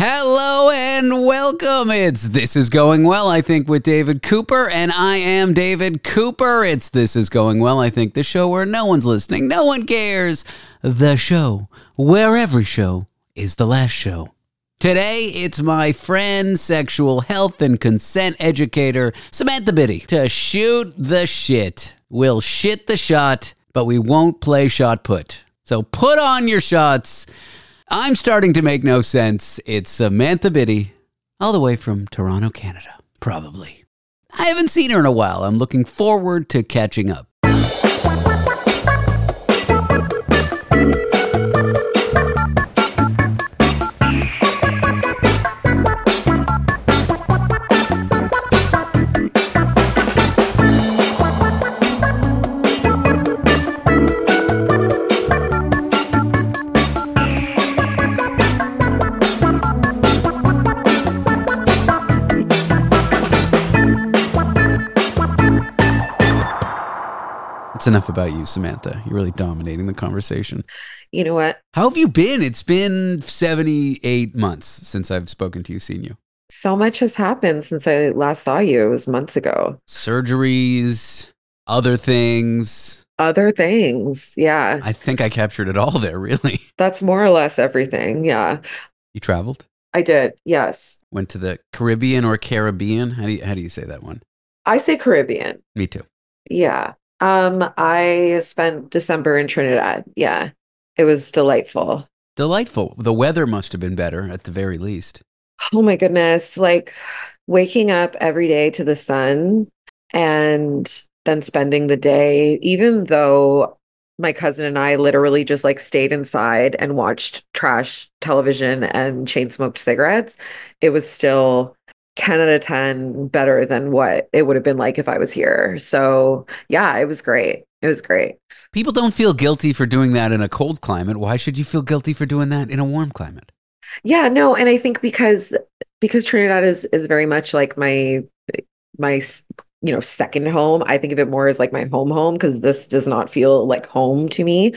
Hello and welcome. It's This Is Going Well, I think, with David Cooper, and I am David Cooper. It's This Is Going Well, I think, the show where no one's listening, no one cares. The show where every show is the last show. Today, it's my friend, sexual health and consent educator, Samantha Biddy, to shoot the shit. We'll shit the shot, but we won't play shot put. So put on your shots. I'm starting to make no sense. It's Samantha Biddy, all the way from Toronto, Canada, probably. I haven't seen her in a while. I'm looking forward to catching up. That's enough about you, Samantha. You're really dominating the conversation. You know what? How have you been? It's been 78 months since I've spoken to you, seen you. So much has happened since I last saw you. It was months ago. Surgeries, other things. Other things. Yeah. I think I captured it all there, really. That's more or less everything. Yeah. You traveled? I did. Yes. Went to the Caribbean or Caribbean? How do you say that one? I say Caribbean. Me too. Yeah. I spent December in Trinidad. Yeah. It was delightful. Delightful. The weather must have been better at the very least. Oh my goodness. Like waking up every day to the sun and then spending the day, even though my cousin and I literally just like stayed inside and watched trash television and chain smoked cigarettes, it was still 10 out of 10 better than what it would have been like if I was here. So yeah, it was great. It was great. People don't feel guilty for doing that in a cold climate. Why should you feel guilty for doing that in a warm climate? Yeah, no, and I think because Trinidad is very much like my second home. I think of it more as like my home because this does not feel like home to me.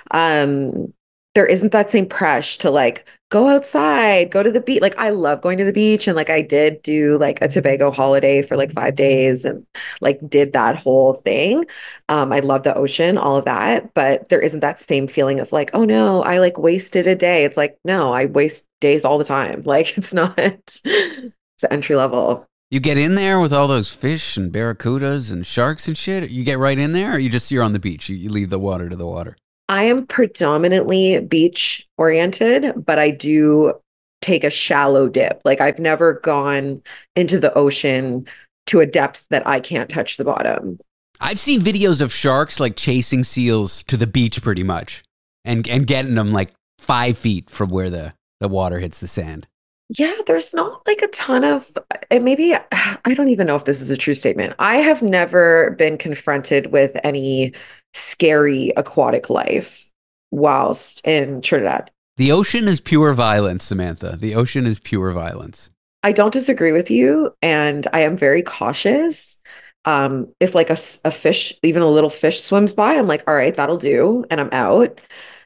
There isn't that same pressure to like go outside, go to the beach. Like I love going to the beach, and like I did do like a Tobago holiday for like 5 days and like did that whole thing. I love the ocean, all of that, but there isn't that same feeling of like, oh no, I like wasted a day. It's like, no, I waste days all the time. Like it's not, it's entry level. You get in there with all those fish and barracudas and sharks and shit? You get right in there, or you're on the beach? You leave the water to the water? I am predominantly beach oriented, but I do take a shallow dip. Like I've never gone into the ocean to a depth that I can't touch the bottom. I've seen videos of sharks like chasing seals to the beach pretty much and getting them like 5 feet from where the water hits the sand. Yeah, there's not like a ton of, and maybe, I don't even know if this is a true statement. I have never been confronted with any scary aquatic life whilst in Trinidad. The ocean is pure violence, Samantha. The ocean is pure violence. I don't disagree with you, and I am very cautious. If like a fish, even a little fish swims by, I'm like, all right, that'll do, and I'm out.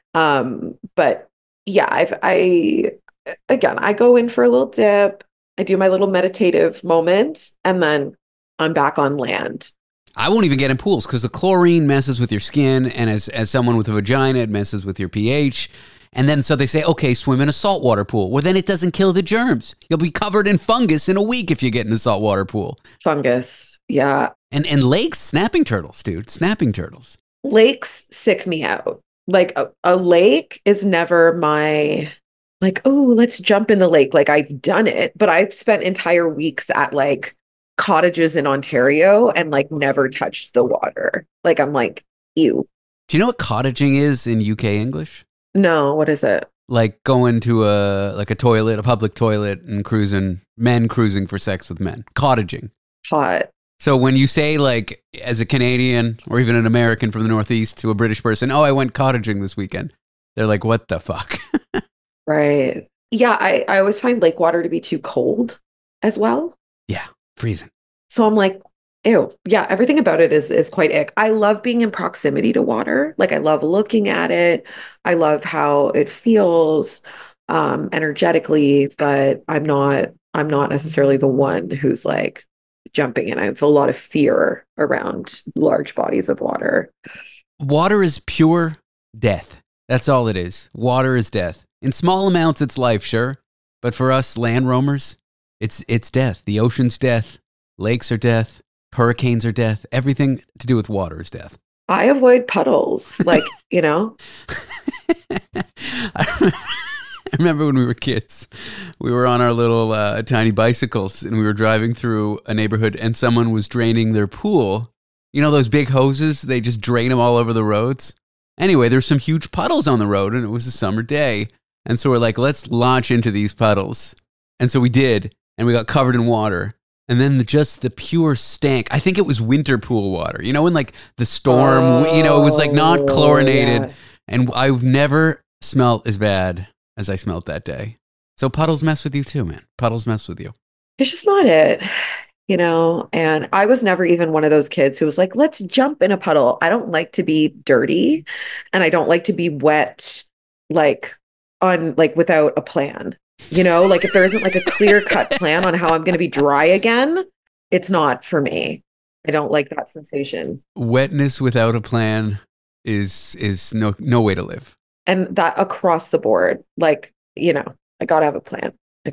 But yeah, I go in for a little dip. I do my little meditative moment, and then I'm back on land. I won't even get in pools because the chlorine messes with your skin, and as someone with a vagina, it messes with your pH. And then so they say, okay, swim in a saltwater pool. Well, then it doesn't kill the germs. You'll be covered in fungus in a week if you get in a saltwater pool. Fungus, yeah. And lakes, snapping turtles, dude, snapping turtles. Lakes sick me out. Like a lake is never my, like, oh, let's jump in the lake. Like I've done it, but I've spent entire weeks at like cottages in Ontario and like never touched the water. Like I'm like, ew. Do you know what cottaging is in UK English? No, what is it? Like going to a toilet, a public toilet, and men cruising for sex with men. Cottaging. Hot. So when you say like as a Canadian or even an American from the Northeast to a British person, oh, I went cottaging this weekend. They're like, what the fuck? Right. Yeah, I always find lake water to be too cold as well. Yeah, freezing. So I'm like, ew. Yeah, everything about it is quite ick. I love being in proximity to water. Like I love looking at it. I love how it feels. energetically, but I'm not necessarily the one who's like jumping in. I feel a lot of fear around large bodies of water. Water is pure death. That's all it is. Water is death. In small amounts, it's life, sure. But for us land roamers, it's death. The ocean's death. Lakes are death. Hurricanes are death. Everything to do with water is death. I avoid puddles, like, you know. I remember when we were kids, we were on our little tiny bicycles and we were driving through a neighborhood and someone was draining their pool. You know those big hoses? They just drain them all over the roads. Anyway, there's some huge puddles on the road and it was a summer day. And so we're like, let's launch into these puddles. And so we did, and we got covered in water. And then just the pure stank. I think it was winter pool water. You know, when like the storm, it was like not chlorinated. Yeah. And I've never smelled as bad as I smelled that day. So puddles mess with you too, man. Puddles mess with you. It's just not it, and I was never even one of those kids who was like, let's jump in a puddle. I don't like to be dirty and I don't like to be wet, without a plan, like if there isn't like a clear cut plan on how I'm going to be dry again, it's not for me. I don't like that sensation. Wetness without a plan is no way to live. And that across the board, I got to have a plan.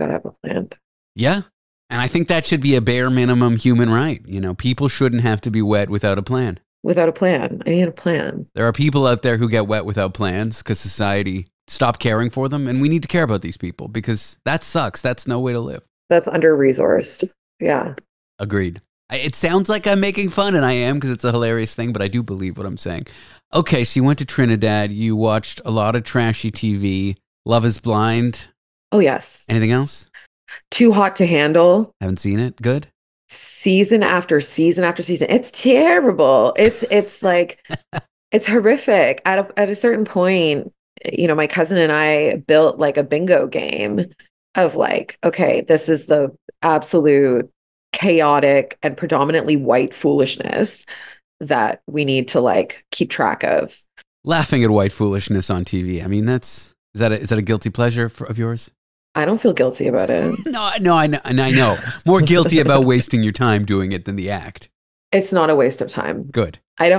Yeah. And I think that should be a bare minimum human right. People shouldn't have to be wet without a plan. Without a plan. I need a plan. There are people out there who get wet without plans because society stopped caring for them. And we need to care about these people because that sucks. That's no way to live. That's under-resourced. Yeah. Agreed. It sounds like I'm making fun, and I am because it's a hilarious thing, but I do believe what I'm saying. Okay, so you went to Trinidad. You watched a lot of trashy TV. Love is Blind. Oh, yes. Anything else? Too Hot to Handle. Haven't seen it. Good. Season after season after season. It's terrible. It's like, it's horrific. At a certain point, my cousin and I built like a bingo game of like, okay, this is the absolute chaotic and predominantly white foolishness that we need to like keep track of. Laughing at white foolishness on TV. I mean, is that a guilty pleasure of yours? I don't feel guilty about it. No, I know. More guilty about wasting your time doing it than the act. It's not a waste of time. Good.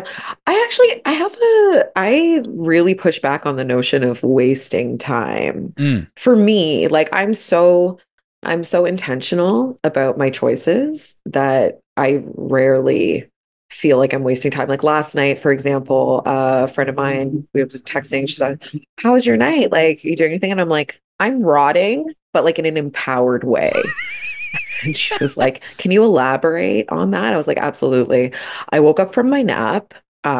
I really push back on the notion of wasting time. For me, like I'm so intentional about my choices that I rarely feel like I'm wasting time. Like last night, for example, a friend of mine, we were just texting, she said, "How was your night? Like, are you doing anything?" And I'm like, "I'm rotting, but like in an empowered way." And she was like, "Can you elaborate on that?" I was like, "Absolutely." I woke up from my nap.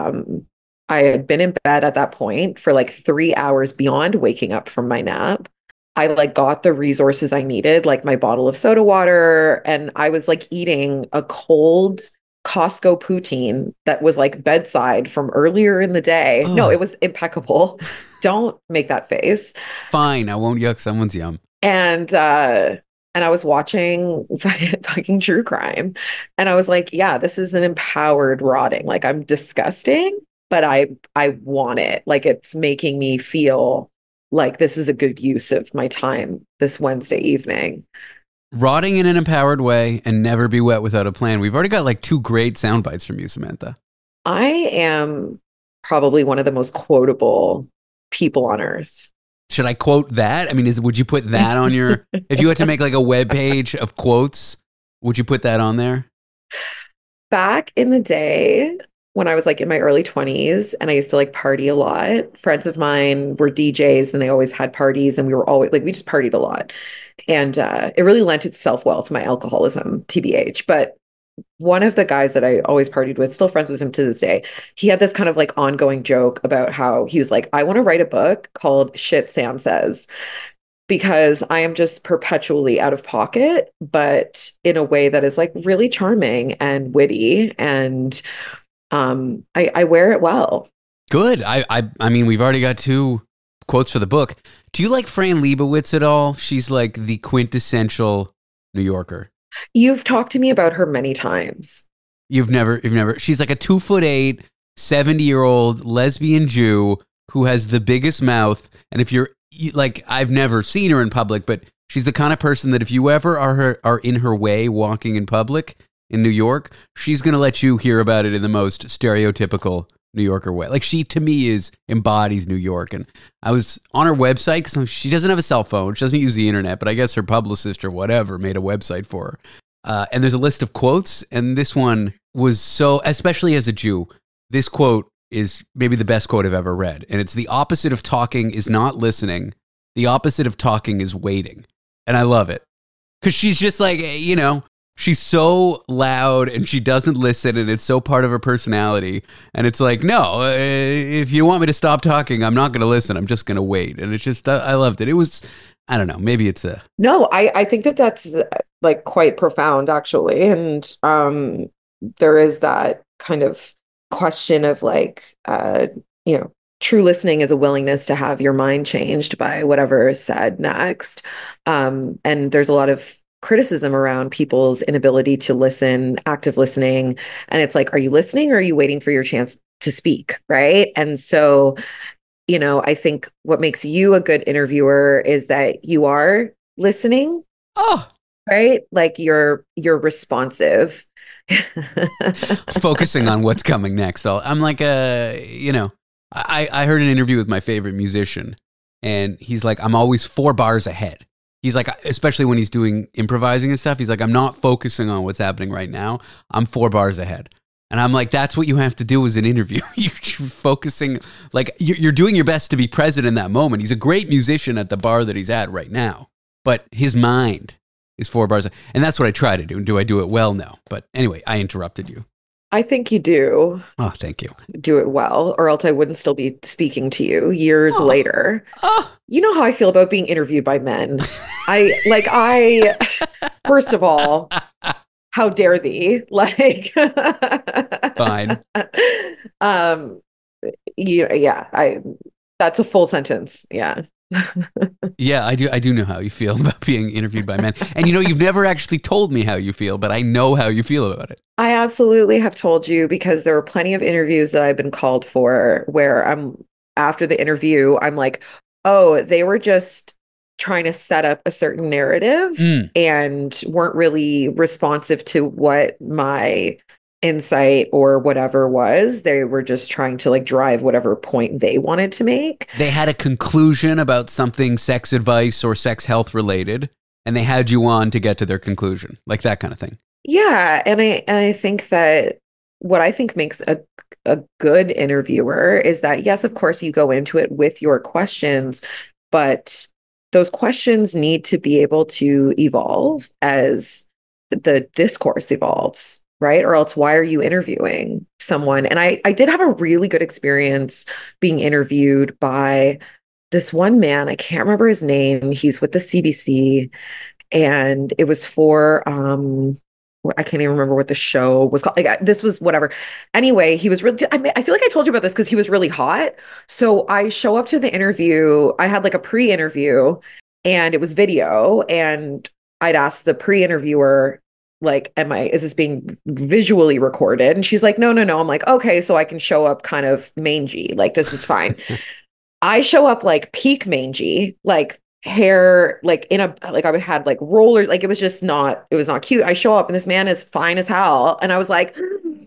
I had been in bed at that point for like 3 hours beyond waking up from my nap. I like got the resources I needed, like my bottle of soda water, and I was like eating a cold Costco poutine that was like bedside from earlier in the day. No, it was impeccable. Don't make that face. Fine, I won't yuck someone's yum. And I was watching fucking true crime. And I was like, yeah, this is an empowered rotting. Like I'm disgusting, but I want it. Like it's making me feel like this is a good use of my time this Wednesday evening. Rotting in an empowered way and never be wet without a plan. We've already got like 2 great sound bites from you, Samantha. I am probably one of the most quotable people on earth. Should I quote that? I mean, would you put that on your, if you had to make like a web page of quotes, would you put that on there? Back in the day when I was like in my early 20s and I used to like party a lot, friends of mine were DJs and they always had parties and we were always like, we just partied a lot. And it really lent itself well to my alcoholism, TBH. But one of the guys that I always partied with, still friends with him to this day, he had this kind of like ongoing joke about how he was like, I want to write a book called Shit Sam Says, because I am just perpetually out of pocket, but in a way that is like really charming and witty. And I wear it well. Good. I mean, we've already got 2 quotes for the book. Do you like Fran Lebowitz at all? She's like the quintessential New Yorker. You've talked to me about her many times. You've never, she's like a 2'8", 70-year-old lesbian Jew who has the biggest mouth. And if you're like I've never seen her in public, but she's the kind of person that if you ever are in her way walking in public in New York, she's going to let you hear about it in the most stereotypical New Yorker way. Like she, to me, embodies New York. And I was on her website because she doesn't have a cell phone. She doesn't use the internet, but I guess her publicist or whatever made a website for her. And there's a list of quotes. And this one was so, especially as a Jew, this quote is maybe the best quote I've ever read. And it's the opposite of talking is not listening. The opposite of talking is waiting. And I love it. Because she's just like, she's so loud and she doesn't listen and it's so part of her personality. And it's like, no, if you want me to stop talking, I'm not going to listen. I'm just going to wait. And it's just, I loved it. It was, I don't know, maybe it's a... No, I think that's like quite profound actually. And there is that kind of question of like, true listening is a willingness to have your mind changed by whatever is said next. And there's a lot of criticism around people's inability to listen, active listening. And it's like, are you listening or are you waiting for your chance to speak? Right. And so, I think what makes you a good interviewer is that you are listening. Oh, right. Like you're responsive. Focusing on what's coming next. I'm like I heard an interview with my favorite musician and he's like, I'm always 4 bars ahead. He's like, especially when he's doing improvising and stuff, he's like, I'm not focusing on what's happening right now. I'm 4 bars ahead. And I'm like, that's what you have to do as an interview. You're focusing, like you're doing your best to be present in that moment. He's a great musician at the bar that he's at right now, but his mind is 4 bars. And that's what I try to do. And do I do it well? No. But anyway, I interrupted you. I think you do. Oh, thank you. Do it well, or else I wouldn't still be speaking to you years later. Oh. You know how I feel about being interviewed by men. First of all, how dare thee? Like, fine. That's a full sentence. Yeah. Yeah, I do know how you feel about being interviewed by men. And you've never actually told me how you feel, but I know how you feel about it. I absolutely have told you because there were plenty of interviews that I've been called for where after the interview, I'm like, oh, they were just trying to set up a certain narrative and weren't really responsive to what my insight or whatever was. They were just trying to like drive whatever point they wanted to make. They had a conclusion about something sex advice or sex health related, and they had you on to get to their conclusion, like that kind of thing. Yeah, and I think that what I think makes a good interviewer is that, yes, of course, you go into it with your questions, but those questions need to be able to evolve as the discourse evolves. Right? Or else why are you interviewing someone? And I did have a really good experience being interviewed by this one man. I can't remember his name. He's with the CBC and it was for, I can't even remember what the show was called. Like this was whatever. Anyway, he was really, I feel like I told you about this because he was really hot. So I show up to the interview. I had like a pre-interview and it was video and I'd asked the pre-interviewer, like, is this being visually recorded? And she's like, no. I'm like, okay, so I can show up kind of mangy. Like, this is fine. I show up like peak mangy, like hair, like I had like rollers. Like, it was not cute. I show up and this man is fine as hell. And I was like,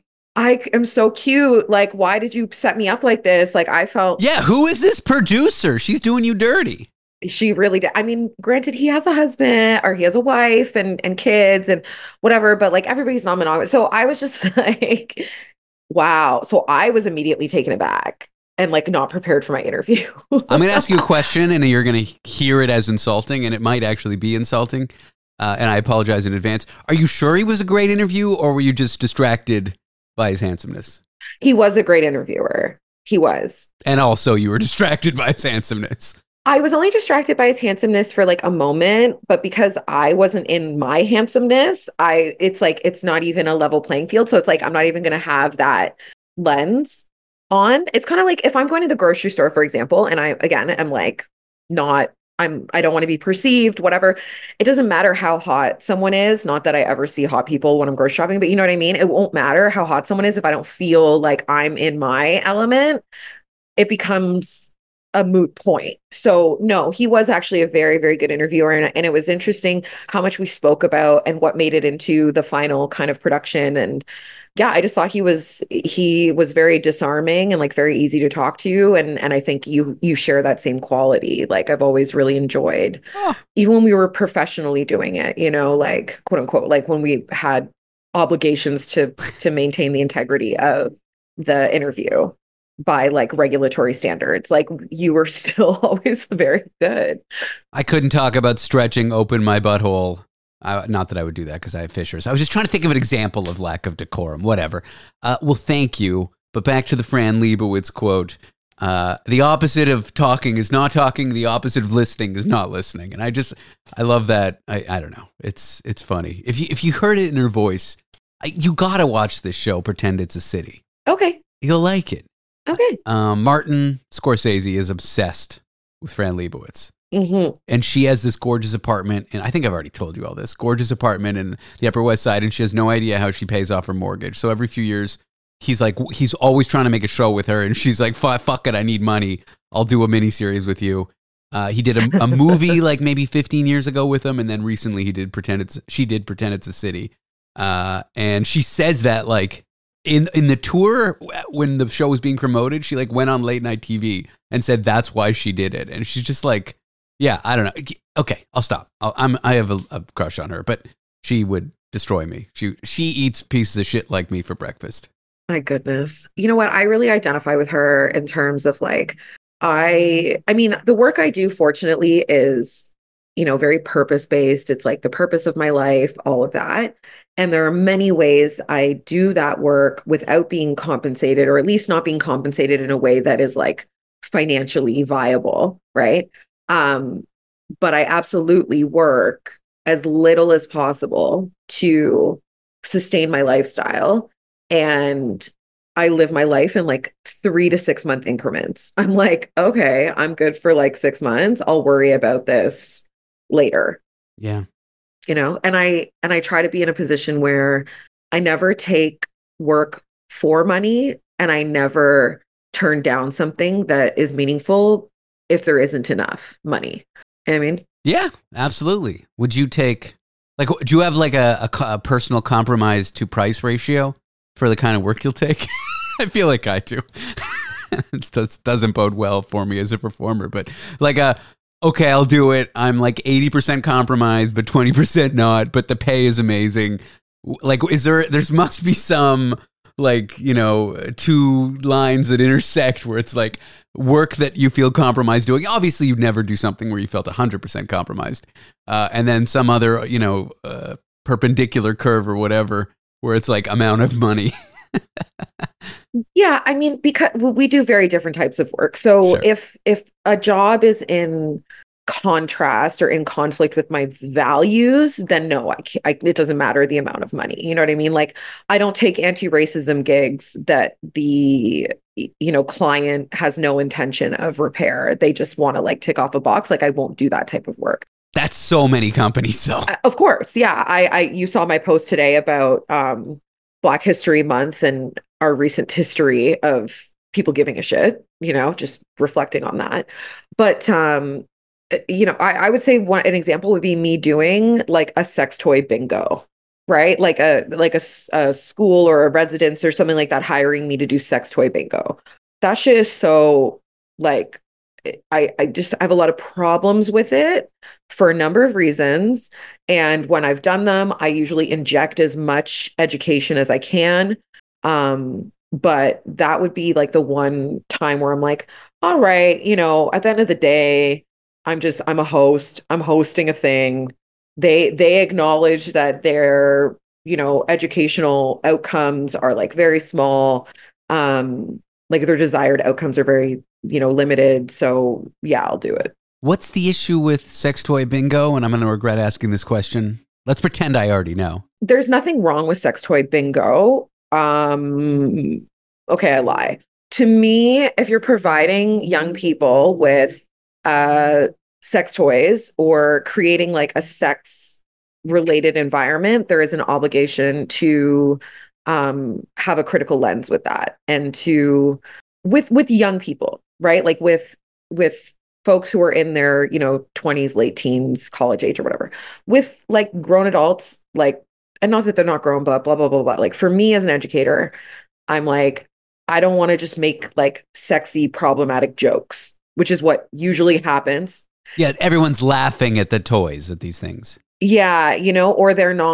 I am so cute. Like, why did you set me up like this? Like, I felt. Yeah. Who is this producer? She's doing you dirty. She really did. I mean, granted, he has a husband or he has a wife and kids and whatever, but like everybody's not monogamous. So I was just like, wow. So I was immediately taken aback and like not prepared for my interview. I'm going to ask you a question and you're going to hear it as insulting and it might actually be insulting. And I apologize in advance. Are you sure he was a great interview or were you just distracted by his handsomeness? He was a great interviewer. He was. And also you were distracted by his handsomeness. I was only distracted by his handsomeness for like a moment, but because I wasn't in my handsomeness, it's like, it's not even a level playing field. So it's like, I'm not even going to have that lens on. It's kind of like if I'm going to the grocery store, for example, and I don't want to be perceived, whatever. It doesn't matter how hot someone is. Not that I ever see hot people when I'm grocery shopping, but you know what I mean? It won't matter how hot someone is if I don't feel like I'm in my element. It becomes a moot point. So no, he was actually a very, very good interviewer. And it was interesting how much we spoke about and what made it into the final kind of production. And yeah, I just thought he was very disarming and like very easy to talk to. And I think you share that same quality. Like I've always really enjoyed, Oh, even when we were professionally doing it, like quote unquote, like when we had obligations to maintain the integrity of the interview by like regulatory standards. Like you were still always very good. I couldn't talk about stretching open my butthole. Not that I would do that because I have fissures. I was just trying to think of an example of lack of decorum. Whatever. Well, thank you. But back to the Fran Lebowitz quote. The opposite of talking is not talking. The opposite of listening is not listening. And I love that. I don't know. It's funny. If you heard it in her voice, you gotta watch this show. Pretend It's a City. Okay. You'll like it. Okay. Martin Scorsese is obsessed with Fran Lebowitz. Mm-hmm. And she has this gorgeous apartment, and I think I've already told you all this, gorgeous apartment in the Upper West Side, and she has no idea how she pays off her mortgage. So every few years, he's always trying to make a show with her, and she's like, fuck it, I need money. I'll do a miniseries with you. He did a movie like maybe 15 years ago with him, and then recently she did Pretend It's a City. And she says that like in the tour when the show was being promoted, she like went on late night TV and said that's why she did it. And she's just like, yeah, I don't know. Okay, I'll stop. I have a crush on her, but she would destroy me. She eats pieces of shit like me for breakfast. My goodness. You know what? I really identify with her in terms of like, I mean, the work I do, fortunately, is, very purpose-based. It's like the purpose of my life, all of that. And there are many ways I do that work without being compensated, or at least not being compensated in a way that is like financially viable, right? But I absolutely work as little as possible to sustain my lifestyle. And I live my life in like 3 to 6 month increments. I'm like, okay, I'm good for like 6 months. I'll worry about this later. Yeah. And I try to be in a position where I never take work for money, and I never turn down something that is meaningful if there isn't enough money. You know what I mean? Yeah, absolutely. Would you take, like, do you have like a personal compromise to price ratio for the kind of work you'll take? I feel like I do. It doesn't bode well for me as a performer, but like okay, I'll do it. I'm like 80% compromised, but 20% not, but the pay is amazing. Like, there must be some like, two lines that intersect where it's like work that you feel compromised doing. Obviously, you'd never do something where you felt 100% compromised. And then some other, perpendicular curve or whatever, where it's like amount of money. Yeah, I mean, because we do very different types of work. So Sure. if a job is in contrast or in conflict with my values, then no, it doesn't matter the amount of money. You know what I mean? Like, I don't take anti-racism gigs that the client has no intention of repair. They just want to like tick off a box. Like, I won't do that type of work. That's so many companies, though. Of course, yeah. You saw my post today about Black History Month and our recent history of people giving a shit, just reflecting on that. But I would say an example would be me doing like a sex toy bingo, right? Like a school or a residence or something like that hiring me to do sex toy bingo. That shit is so like I have a lot of problems with it for a number of reasons. And when I've done them, I usually inject as much education as I can. But that would be like the one time where I'm like, all right, at the end of the day, I'm a host. I'm hosting a thing. They acknowledge that their, educational outcomes are like very small. Like their desired outcomes are very, limited. So yeah, I'll do it. What's the issue with sex toy bingo? And I'm going to regret asking this question. Let's pretend I already know. There's nothing wrong with sex toy bingo. Okay, I lie. To me, if you're providing young people with sex toys or creating like a sex related environment, there is an obligation to have a critical lens with that, and with young people, right? Like with with folks who are in their, 20s, late teens, college age or whatever, with like grown adults, like, and not that they're not grown, but blah, blah, blah, blah. Like for me as an educator, I'm like, I don't want to just make like sexy, problematic jokes, which is what usually happens. Yeah, everyone's laughing at the toys, at these things. Yeah, or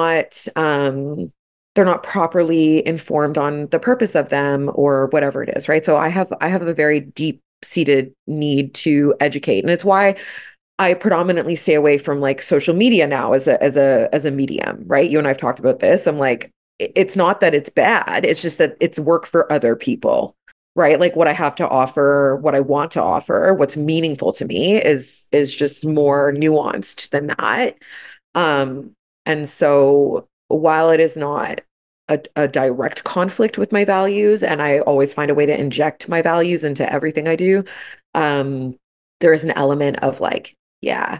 they're not properly informed on the purpose of them or whatever it is, right? So I have a very deep-seated need to educate. And it's why I predominantly stay away from like social media now as a medium, right? You and I've talked about this. I'm like, it's not that it's bad, it's just that it's work for other people. Right. Like what I have to offer, what I want to offer, what's meaningful to me is just more nuanced than that. And so while it is not a direct conflict with my values, and I always find a way to inject my values into everything I do, there is an element of like, yeah,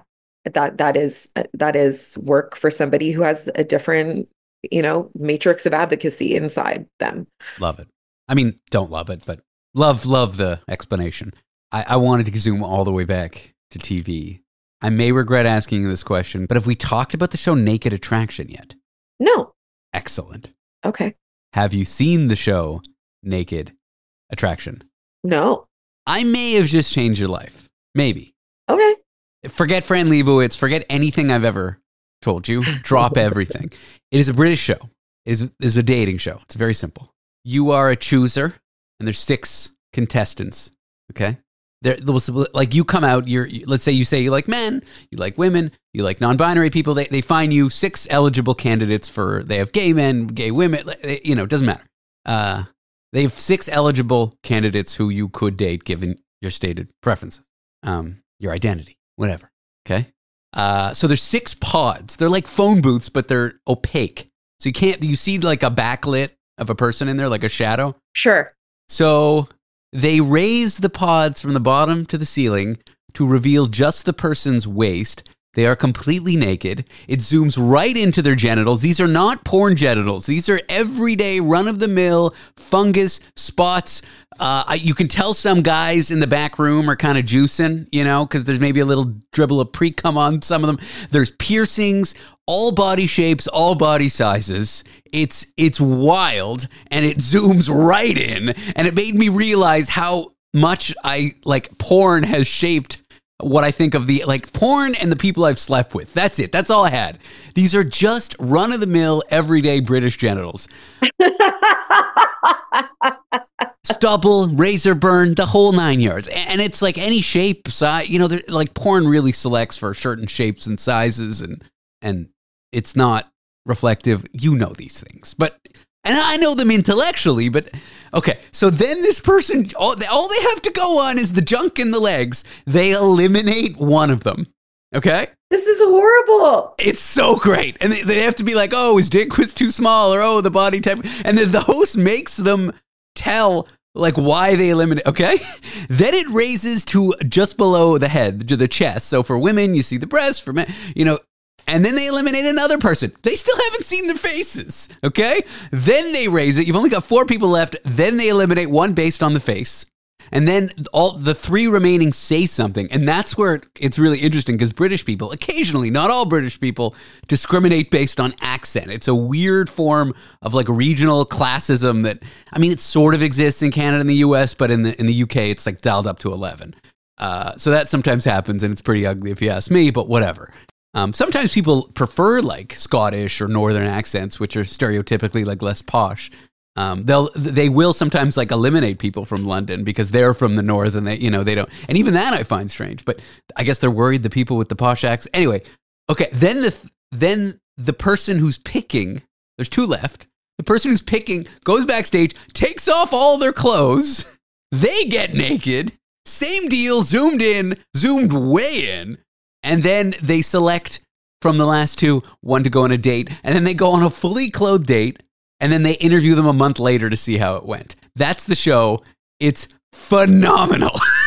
that is work for somebody who has a different, matrix of advocacy inside them. Love it. I mean, don't love it, but love the explanation. I wanted to zoom all the way back to TV. I may regret asking you this question, but have we talked about the show Naked Attraction yet? No. Excellent. Okay. Have you seen the show Naked Attraction? No. I may have just changed your life. Maybe. Okay. Forget Fran Lebowitz. Forget anything I've ever told you. Drop everything. It is a British show. It is a dating show. It's very simple. You are a chooser, and there's 6 contestants. Okay, like you come out. Let's say you like men, you like women, you like non-binary people. They find you 6 eligible candidates for. They have gay men, gay women. It doesn't matter. They have 6 eligible candidates who you could date given your stated preferences, your identity, whatever. Okay, so there's 6 pods. They're like phone booths, but they're opaque. So you see like a backlit of a person in there, like a shadow. Sure. So they raise the pods from the bottom to the ceiling to reveal just the person's waist. They are completely naked. It zooms right into their genitals. These are not porn genitals. These are everyday run-of-the-mill fungus spots. You can tell some guys in the back room are kind of juicing, because there's maybe a little dribble of pre-cum on some of them. There's piercings, all body shapes, all body sizes. It's wild, and it zooms right in, and it made me realize how much porn has shaped what I think of the porn and the people I've slept with. That's it. That's all I had. These are just run-of-the-mill, everyday British genitals. Stubble, razor burn, the whole 9 yards. And it's like any shape, size. Like porn really selects for certain shapes and sizes, and it's not reflective. These things. And I know them intellectually, but okay. So then this person, all they have to go on is the junk in the legs. They eliminate one of them. Okay? This is horrible. It's so great. And they have to be like, oh, his dick was too small, or oh, the body type. And then the host makes them tell like why they eliminate. Okay? Then it raises to just below the head, to the chest. So for women, you see the breast. For men, and then they eliminate another person. They still haven't seen their faces, okay? Then they raise it. You've only got 4 people left. Then they eliminate one based on the face. And then all the 3 remaining say something. And that's where it's really interesting, because British people, occasionally, not all British people, discriminate based on accent. It's a weird form of like regional classism that, it sort of exists in Canada and the US, but in the UK, it's like dialed up to 11. So that sometimes happens, and it's pretty ugly if you ask me, but whatever. Sometimes people prefer like Scottish or Northern accents, which are stereotypically like less posh. They will sometimes like eliminate people from London because they're from the North, and they don't. And even that I find strange, but I guess they're worried the people with the posh accents. Anyway, okay. Then the person who's picking, there's 2 left. The person who's picking goes backstage, takes off all their clothes. They get naked. Same deal, zoomed in, zoomed way in. And then they select from the last 2, one to go on a date. And then they go on a fully clothed date. And then they interview them a month later to see how it went. That's the show. It's phenomenal.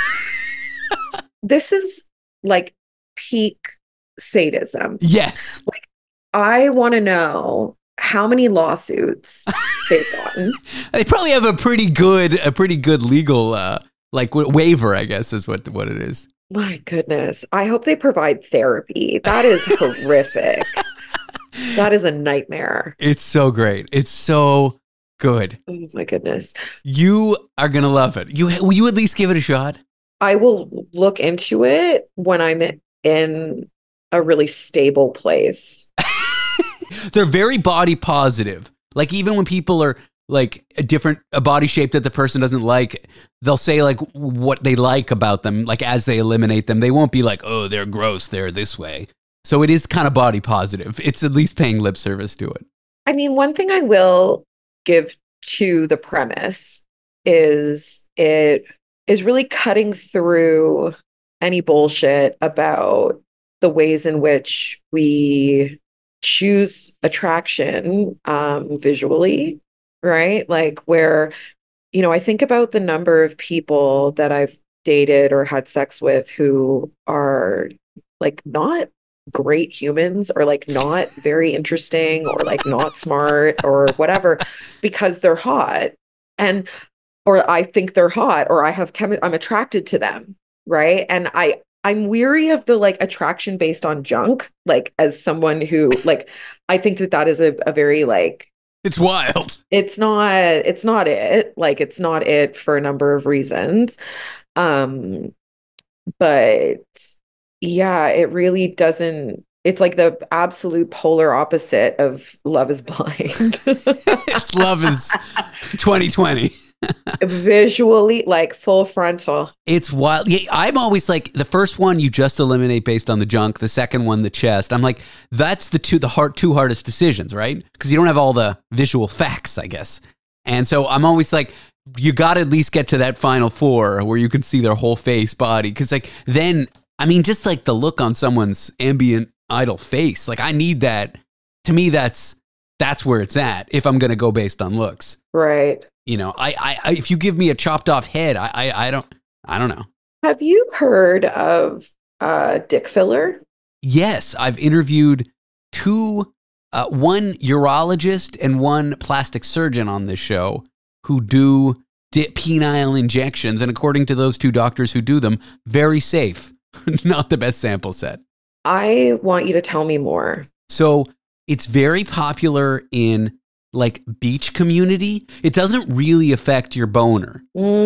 This is like peak sadism. Yes. Like, I want to know how many lawsuits they've gotten. They probably have a pretty good legal Like waiver, I guess, is what it is. My goodness. I hope they provide therapy. That is horrific. That is a nightmare. It's so great. It's so good. Oh my goodness. You are gonna love it. Will you at least give it a shot? I will look into it when I'm in a really stable place. They're very body positive. Like even when people are like a body shape that the person doesn't like, they'll say like what they like about them. Like as they eliminate them, they won't be like, oh, they're gross, they're this way. So it is kind of body positive. It's at least paying lip service to it. I mean, one thing I will give to the premise is it is really cutting through any bullshit about the ways in which we choose attraction visually, right? Like where, I think about the number of people that I've dated or had sex with who are like not great humans or like not very interesting or like not smart or whatever because they're hot and or I think they're hot or I'm attracted to them, right? And I'm weary of the like attraction based on junk, like as someone who like I think that is a very like it's wild. It's not it. Like it's not it for a number of reasons. But yeah, it really doesn't. It's like the absolute polar opposite of Love is Blind. It's Love is 2020. Visually, like full frontal. It's wild. Yeah, I'm always like the first one you just eliminate based on the junk. The second one, the chest. I'm like, that's the two hardest decisions, right? Because you don't have all the visual facts, I guess. And so I'm always like, you got to at least get to that final four where you can see their whole face, body. Because like then, I mean, just like the look on someone's ambient idle face. Like I need that. To me, that's where it's at. If I'm going to go based on looks, right? I if you give me a chopped off head, I don't know. Have you heard of dick filler? Yes, I've interviewed two, one urologist and one plastic surgeon on this show who do penile injections, and according to those two doctors who do them, very safe. Not the best sample set. I want you to tell me more. So it's very popular in like beach community. It doesn't really affect your boner.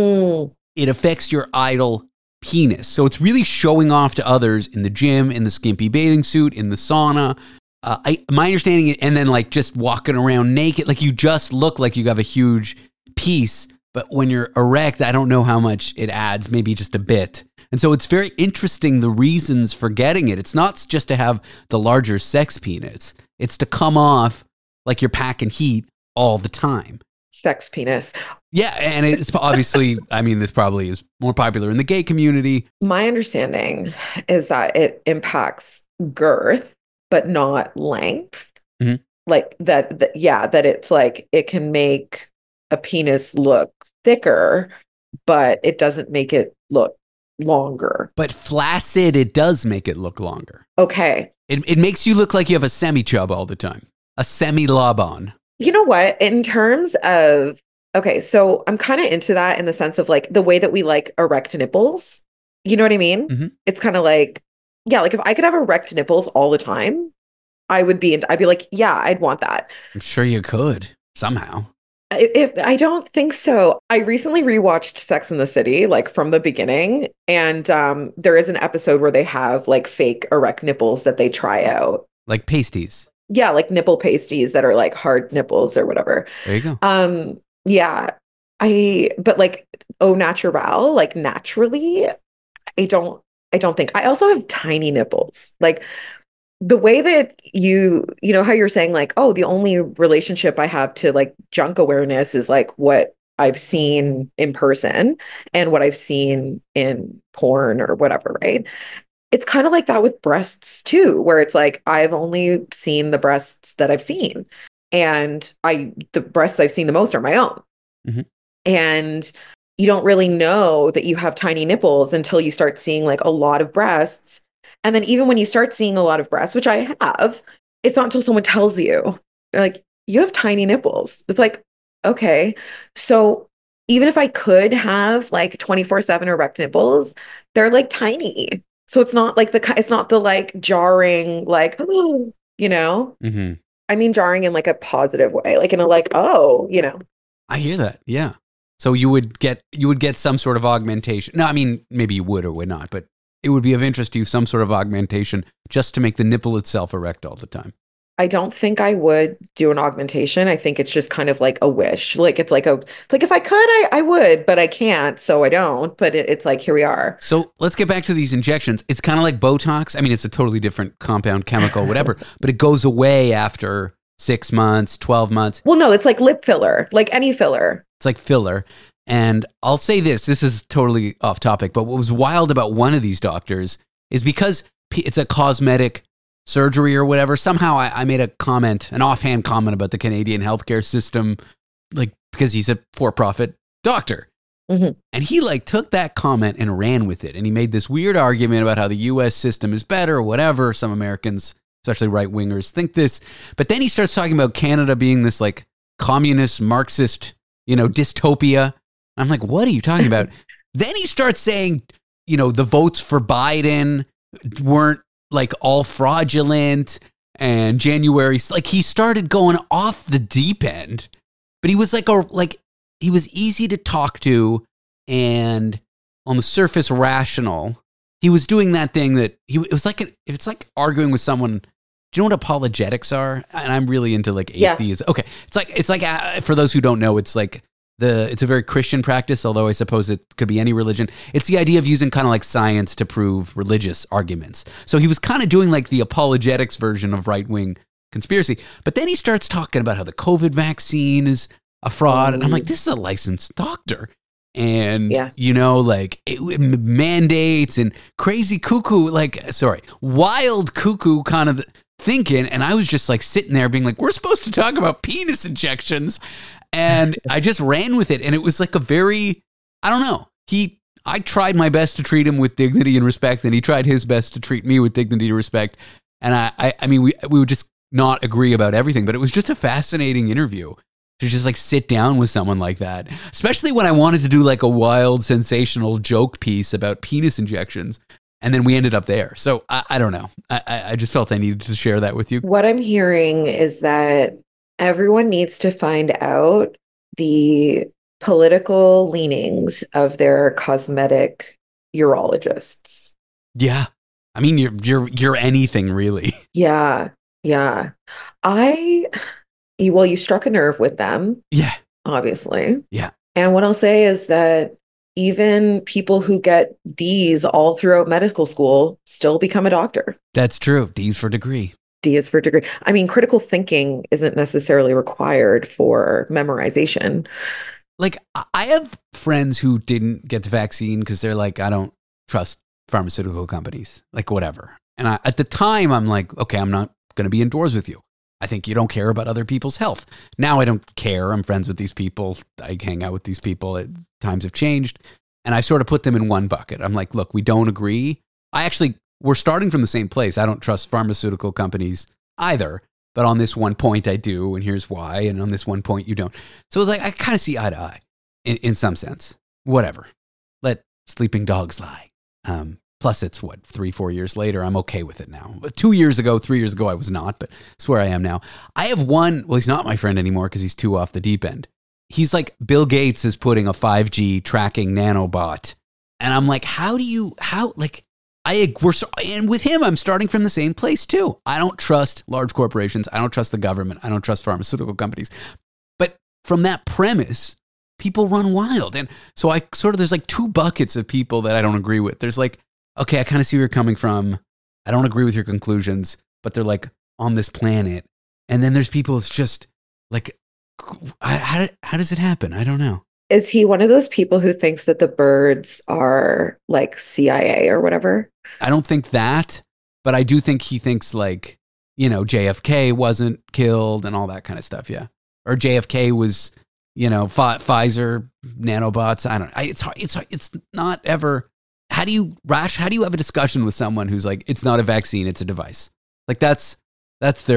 It affects your idle penis. So it's really showing off to others in the gym, in the skimpy bathing suit, in the sauna. My understanding, and then like just walking around naked, like you just look like you have a huge piece, but when you're erect, I don't know how much it adds, maybe just a bit. And so it's very interesting the reasons for getting it. It's not just to have the larger sex penis. It's to come off like you're packing heat all the time. Sex penis. Yeah, and it's obviously, I mean, this probably is more popular in the gay community. My understanding is that it impacts girth, but not length. Mm-hmm. Like that, that it's like it can make a penis look thicker, but it doesn't make it look longer. But flaccid, it does make it look longer. Okay. It makes you look like you have a semi-chub all the time. A semi-lob-on. You know what? In terms of, okay, so I'm kind of into that in the sense of like the way that we like erect nipples. You know what I mean? Mm-hmm. It's kind of like, yeah, like if I could have erect nipples all the time, I'd be like, yeah, I'd want that. I'm sure you could somehow. I don't think so. I recently rewatched Sex and the City, like from the beginning, and there is an episode where they have like fake erect nipples that they try out, like pasties. Yeah, like nipple pasties that are like hard nipples or whatever. There you go. Yeah, but like au naturel, like naturally, I don't think. I also have tiny nipples, like. The way that you know how you're saying like, oh, the only relationship I have to like junk awareness is like what I've seen in person and what I've seen in porn or whatever, right? It's kind of like that with breasts too, where it's like I've only seen the breasts that I've seen. And the breasts I've seen the most are my own. Mm-hmm. And you don't really know that you have tiny nipples until you start seeing like a lot of breasts. And then even when you start seeing a lot of breasts, which I have, it's not until someone tells you, like, you have tiny nipples. It's like, okay. So even if I could have like 24/7 erect nipples, they're like tiny. So it's not like it's not the like jarring, like, you know, Mm-hmm. I mean, jarring in like a positive way, like in a like, oh, I hear that. Yeah. So you would get some sort of augmentation. No, I mean, maybe you would or would not, but it would be of interest to you, some sort of augmentation just to make the nipple itself erect all the time. I don't think I would do an augmentation. I think it's just kind of like a wish. Like it's like if I could, I would, but I can't, so I don't. But it's like here we are. So let's get back to these injections. It's kind of like Botox. I mean, it's a totally different compound, chemical, whatever, but it goes away after 6 months, 12 months. Well, no, it's like lip filler, like any filler. It's like filler. And I'll say this is totally off topic, but what was wild about one of these doctors is because it's a cosmetic surgery or whatever, somehow I made a comment, an offhand comment about the Canadian healthcare system, like because he's a for-profit doctor. Mm-hmm. And he like took that comment and ran with it. And he made this weird argument about how the US system is better or whatever. Some Americans, especially right-wingers, think this. But then he starts talking about Canada being this like communist, Marxist, dystopia. I'm like, what are you talking about? Then he starts saying, the votes for Biden weren't like all fraudulent, and January, like he started going off the deep end, but he was he was easy to talk to and on the surface rational. He was doing that thing that it's like arguing with someone. Do you know what apologetics are? And I'm really into like atheism. Yeah. Okay. It's like for those who don't know, it's like it's a very Christian practice, although I suppose it could be any religion. It's the idea of using kind of like science to prove religious arguments. So he was kind of doing like the apologetics version of right-wing conspiracy. But then he starts talking about how the COVID vaccine is a fraud. And I'm like, this is a licensed doctor. And, mandates and crazy cuckoo, wild cuckoo kind of thinking. And I was just like sitting there being like, we're supposed to talk about penis injections. And I just ran with it. And it was like I don't know. I tried my best to treat him with dignity and respect, and he tried his best to treat me with dignity and respect. And I mean, we would just not agree about everything, but it was just a fascinating interview to just like sit down with someone like that, especially when I wanted to do like a wild, sensational joke piece about penis injections. And then we ended up there. So I don't know. I just felt I needed to share that with you. What I'm hearing is that everyone needs to find out the political leanings of their cosmetic urologists. Yeah. I mean, you're anything really. Yeah. Yeah. You struck a nerve with them. Yeah. Obviously. Yeah. And what I'll say is that even people who get D's all throughout medical school still become a doctor. That's true. D's for degree. D is for degree. I mean, critical thinking isn't necessarily required for memorization. Like, I have friends who didn't get the vaccine because they're like, I don't trust pharmaceutical companies, like whatever. And at the time, I'm like, okay, I'm not going to be indoors with you. I think you don't care about other people's health. Now I don't care. I'm friends with these people. I hang out with these people. Times have changed. And I sort of put them in one bucket. I'm like, look, we don't agree. We're starting from the same place. I don't trust pharmaceutical companies either. But on this one point, I do. And here's why. And on this one point, you don't. So it's like, I kind of see eye to eye in some sense. Whatever. Let sleeping dogs lie. Plus, it's 3-4 years later. I'm okay with it now. 3 years ago, I was not, but it's where I am now. I have one. Well, he's not my friend anymore because he's too off the deep end. He's like, Bill Gates is putting a 5G tracking nanobot. And I'm like, and with him, I'm starting from the same place too. I don't trust large corporations. I don't trust the government. I don't trust pharmaceutical companies. But from that premise, people run wild. And so there's like two buckets of people that I don't agree with. There's like, okay, I kind of see where you're coming from. I don't agree with your conclusions, but they're like on this planet. And then there's people it's just like, how does it happen? I don't know. Is he one of those people who thinks that the birds are like CIA or whatever? I don't think that, but I do think he thinks like, JFK wasn't killed and all that kind of stuff. Yeah. Or JFK was, Pfizer nanobots. I don't know. It's not ever. How do you have a discussion with someone who's like, it's not a vaccine, it's a device? Like that's their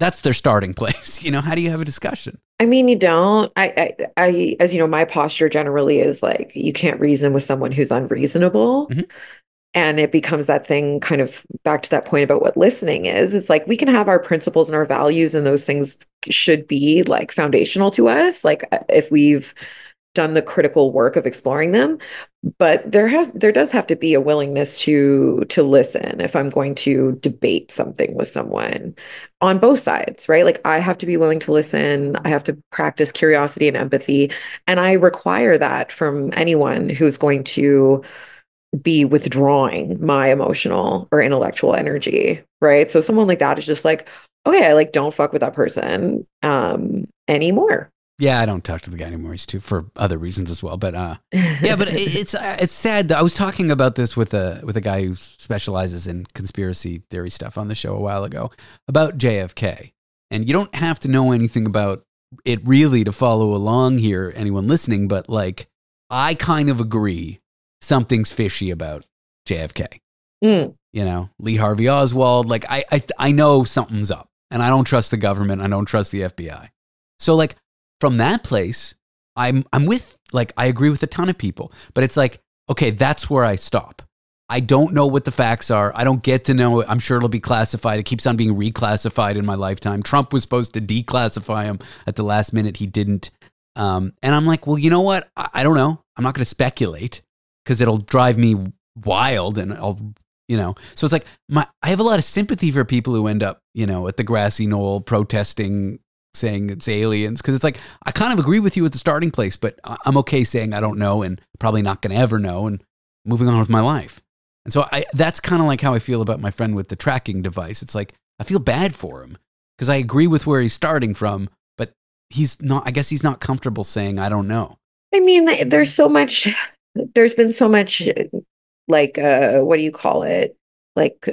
That's their starting place. How do you have a discussion? I mean, you don't. As you know, my posture generally is like, you can't reason with someone who's unreasonable. Mhm. And it becomes that thing kind of back to that point about what listening is. It's like we can have our principles and our values, and those things should be like foundational to us. Like if we've done the critical work of exploring them, but there does have to be a willingness to listen if I'm going to debate something with someone on both sides, right? Like I have to be willing to listen, I have to practice curiosity and empathy, and I require that from anyone who's going to be withdrawing my emotional or intellectual energy, right? So someone like that is just like, okay, I like don't fuck with that person anymore. Yeah, I don't talk to the guy anymore. He's too for other reasons as well. But yeah, but it's sad. I was talking about this with a guy who specializes in conspiracy theory stuff on the show a while ago about JFK. And you don't have to know anything about it really to follow along here, anyone listening, but like I kind of agree something's fishy about JFK. Mm. Lee Harvey Oswald, like I know something's up, and I don't trust the government, I don't trust the FBI. So like from that place, I'm with, like, I agree with a ton of people, but it's like, okay, that's where I stop. I don't know what the facts are. I don't get to know it. I'm sure it'll be classified. It keeps on being reclassified in my lifetime. Trump was supposed to declassify him at the last minute. He didn't. And I'm like, well, you know what? I don't know. I'm not going to speculate because it'll drive me wild, and so it's like I have a lot of sympathy for people who end up, at the grassy knoll protesting, saying it's aliens, because it's like I kind of agree with you at the starting place, but I'm okay saying I don't know and probably not going to ever know and moving on with my life. And so that's kind of like how I feel about my friend with the tracking device. It's like I feel bad for him because I agree with where he's starting from, but I guess he's not comfortable saying I don't know. I mean, there's been so much like what do you call it? Like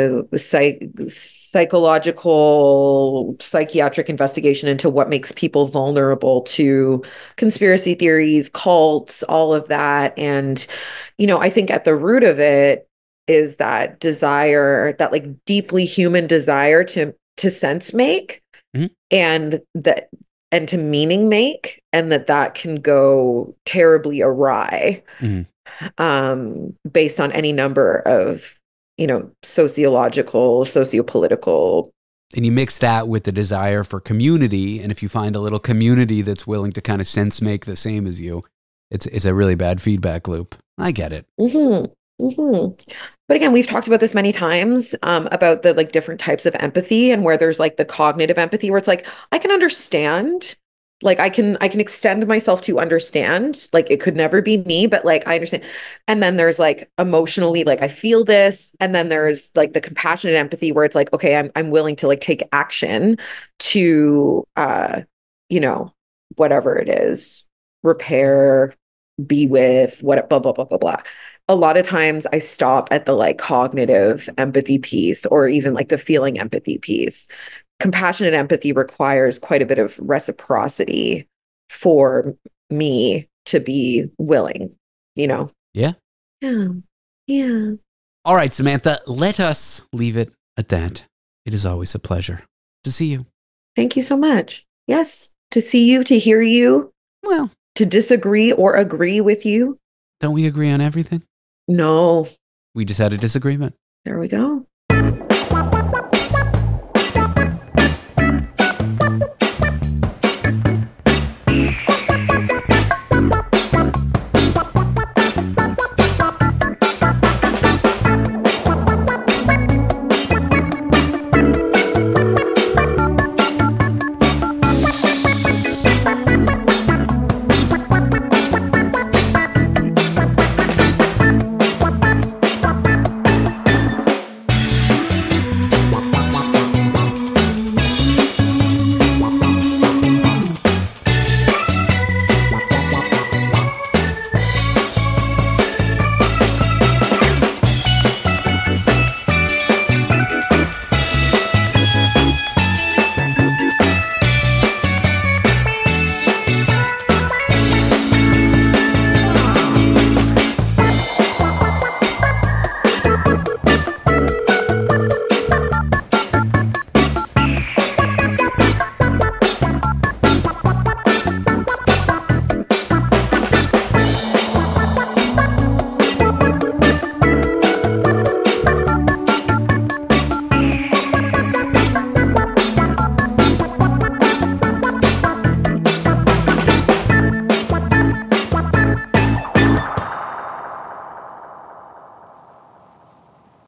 psychiatric investigation into what makes people vulnerable to conspiracy theories, cults, all of that. And, I think at the root of it is that desire, that like deeply human desire to sense make, Mhm. and to meaning make, and that can go terribly awry, Mhm. Based on any number of sociological, sociopolitical. And you mix that with the desire for community, and if you find a little community that's willing to kind of sense make the same as you, it's a really bad feedback loop. I get it. Mm-hmm. Mm-hmm. But again, we've talked about this many times, about the like different types of empathy, and where there's like the cognitive empathy where it's like I can understand, like I can extend myself to understand, like it could never be me, but like I understand. And then there's like emotionally, like I feel this, and then there's like the compassionate empathy where it's like, okay, I'm willing to like take action to whatever it is, repair, be with, what, blah blah blah blah blah. A lot of times I stop at the like cognitive empathy piece, or even like the feeling empathy piece. Compassionate empathy requires quite a bit of reciprocity for me to be willing, you know? Yeah. Yeah. Yeah. All right, Samantha, let us leave it at that. It is always a pleasure to see you. Thank you so much. Yes. To see you, to hear you, Well, to disagree or agree with you. don't we agree on everything? No. We just had a disagreement. There we go.